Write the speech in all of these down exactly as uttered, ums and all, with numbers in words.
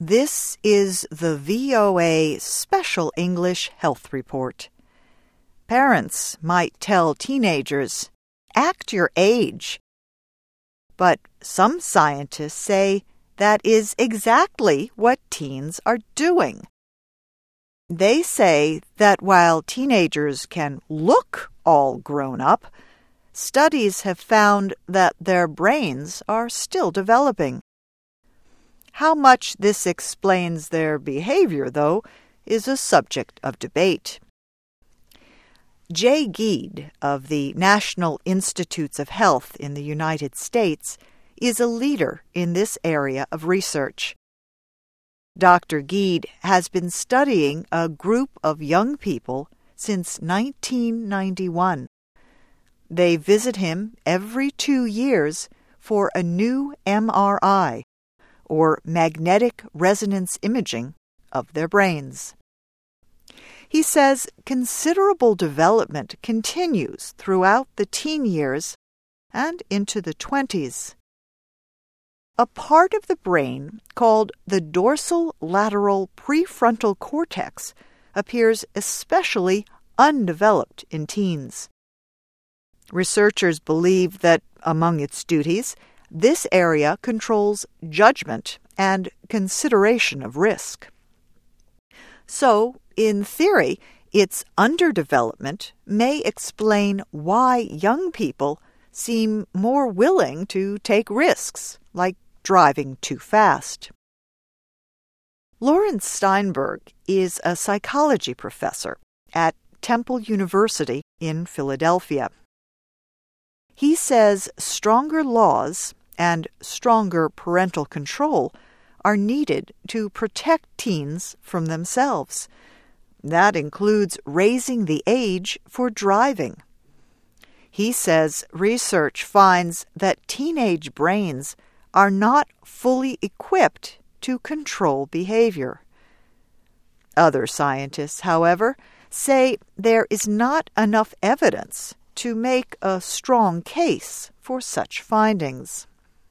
This is the V O A Special English Health Report. Parents might tell teenagers, "Act your age." But some scientists say that is exactly what teens are doing. They say that while teenagers can look all grown up, studies have found that their brains are still developing. How much this explains their behavior, though, is a subject of debate. Jay Geed of the National Institutes of Health in the United States is a leader in this area of research. Doctor Geed has been studying a group of young people since nineteen ninety-one. They visit him every two years for a new M R I, or magnetic resonance imaging, of their brains. He says considerable development continues throughout the teen years and into the twenties. A part of the brain called the dorsal lateral prefrontal cortex appears especially undeveloped in teens. Researchers believe that among its duties, this area controls judgment and consideration of risk. So, in theory, its underdevelopment may explain why young people seem more willing to take risks, like driving too fast. Lawrence Steinberg is a psychology professor at Temple University in Philadelphia. He says stronger laws and stronger parental control are needed to protect teens from themselves. That includes raising the age for driving. He says research finds that teenage brains are not fully equipped to control behavior. Other scientists, however, say there is not enough evidence to make a strong case for such findings.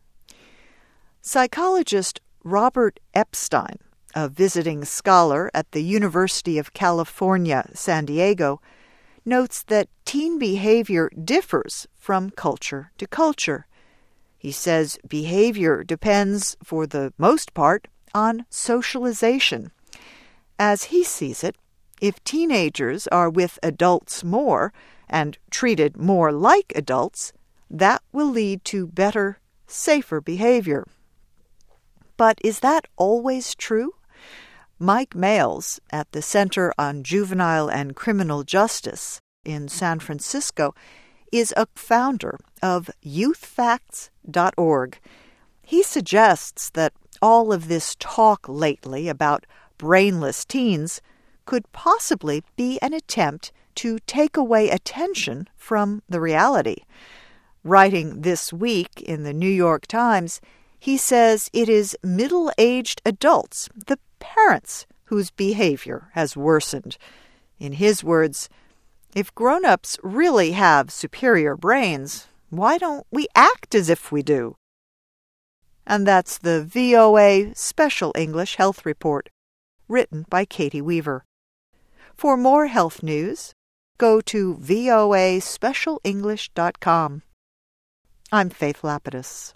Psychologist Robert Epstein, a visiting scholar at the University of California, San Diego, notes that teen behavior differs from culture to culture. He says behavior depends, for the most part, on socialization. As he sees it, if teenagers are with adults more and treated more like adults, that will lead to better, safer behavior. But is that always true? Mike Males at the Center on Juvenile and Criminal Justice in San Francisco is a founder of youth facts dot org. He suggests that all of this talk lately about brainless teens could possibly be an attempt to take away attention from the reality. Writing this week in the New York Times, he says it is middle-aged adults, the parents, whose behavior has worsened. In his words, if grown-ups really have superior brains, why don't we act as if we do? And that's the V O A Special English Health Report, written by Katie Weaver. For more health news, go to V O A special english dot com. I'm Faith Lapidus.